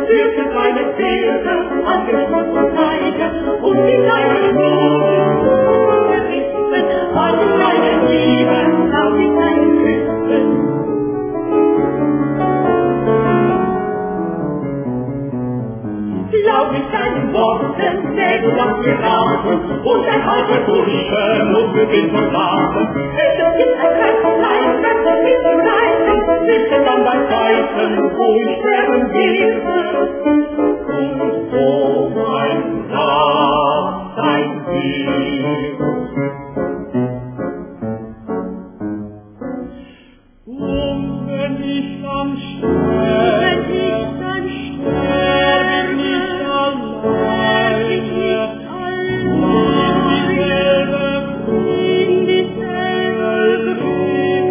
führte seine Pferde an den Fuß und Seite und die kleine Schnur gerissen, an die kleine Liebe, auf die kleinen Küsten. Glaub ich deinen Worten, der du das geraten, und ein halber Bursche muss für den Soldaten. Es gibt ein Kreislein, das wird nicht zu reißen, sicher dann bei Zeiten, wo ich sterben werde. Und wo mein Dasein wird. Und wenn ich dann sterbe,